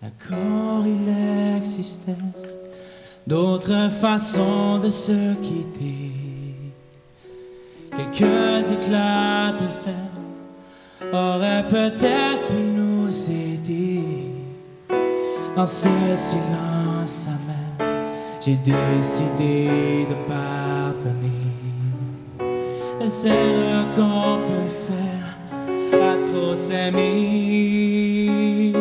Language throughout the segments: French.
D'accord, il existait d'autres façons de se quitter. Quelques éclats de fer auraient peut-être pu nous aider. Dans ce silence amer, j'ai décidé de pardonner. C'est ce qu'on peut faire à trop s'aimer.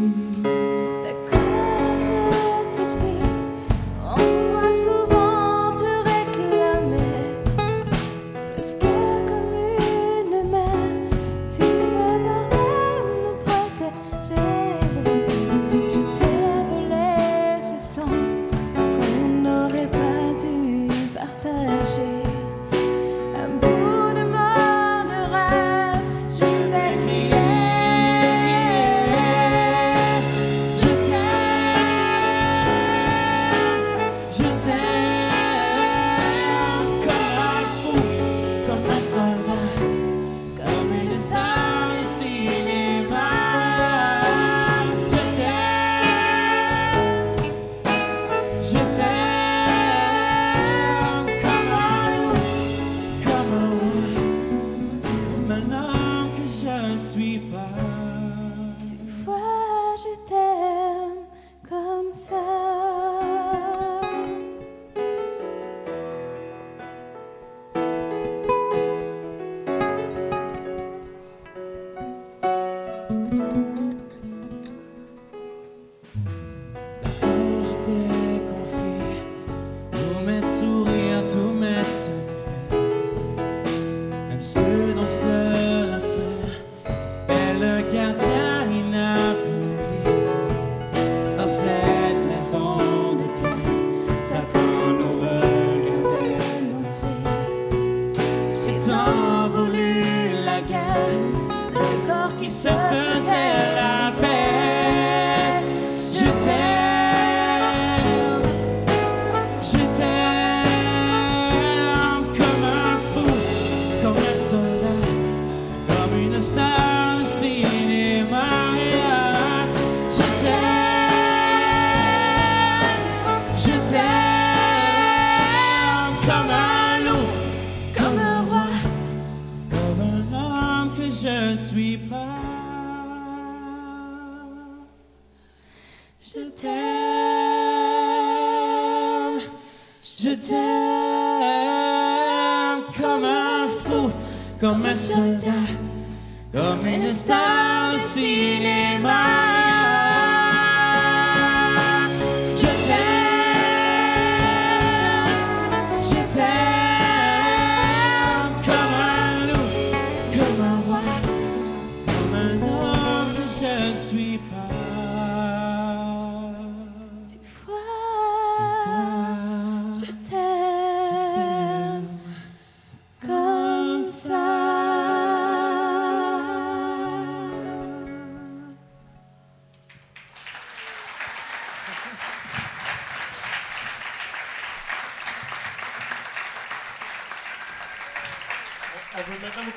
Tu vois, je t'aime comme ça. Quand je t'ai confié tous mes sourires, tous mes secrets, même ceux dont seul un frère est le gardien inavoué. Dans cette maison de pierre, Satan nous regardait danser. J'ai tant voulu la guerre, deux corps qui se faisaient la paix. Je t'aime comme un fou, comme un soldat, comme une star de cinéma. Je t'aime comme un loup, comme un roi, comme un homme que je ne suis pas. Je t'aime comme un fou, comme un soldat, comme une star de cinéma. Je t'aime comme un loup, comme un roi, comme un homme que je ne suis pas. Tu vois, je t'aime comme ça. On veut maintenant